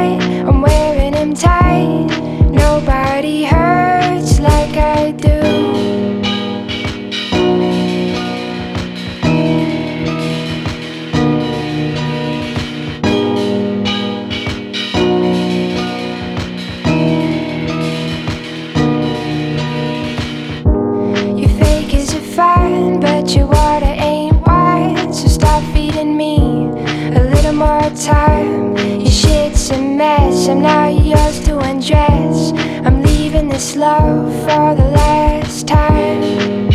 tight, I'm wearing them tight. Nobody hurts like I do. You fake as a fine, but your water ain't wine. So stop feeding me a little more time. Your shit's a mess, I'm not yours to undress. I'm leaving this love for the last time.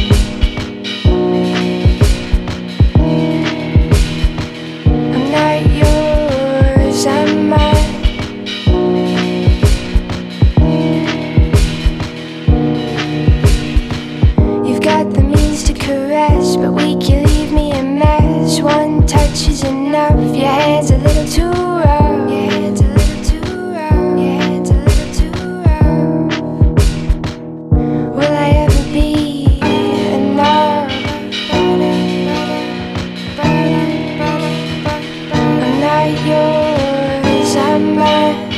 I'm not yours, I'm mine. You've got the means to caress, but weak, you leave me a mess. One touch is enough, your hand's a little too rough. Your hand's a little too rough. Your hand's a little too rough. Will I ever be enough? I'm not yours, I'm mine.